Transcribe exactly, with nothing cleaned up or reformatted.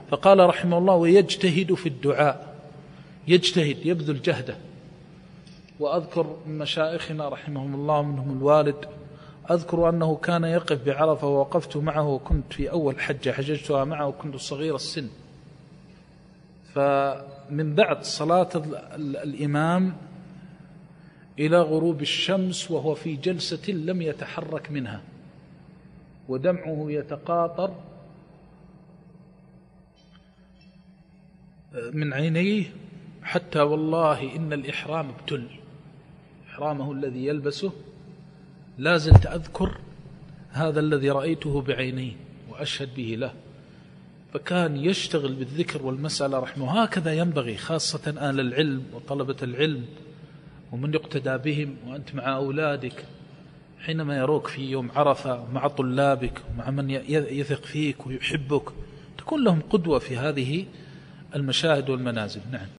فقال رحمه الله: ويجتهد في الدعاء، يجتهد يبذل جهده. وأذكر من مشايخنا رحمهم الله منهم الوالد، أذكر أنه كان يقف بعرفة ووقفت معه وكنت في أول حجة حججتها معه وكنت صغير السن، فمن بعد صلاة الإمام إلى غروب الشمس وهو في جلسة لم يتحرك منها ودمعه يتقاطر من عينيه، حتى والله إن الإحرام ابتل، إحرامه الذي يلبسه لا زلت أذكر هذا الذي رأيته بعيني وأشهد به له. فكان يشتغل بالذكر والمسألة رحمه. هكذا ينبغي خاصة أهل العلم وطلبة العلم ومن يقتدى بهم. وأنت مع أولادك حينما يروك في يوم عرفة مع طلابك ومع من يثق فيك ويحبك، تكون لهم قدوة في هذه المشاهد والمنازل. نعم.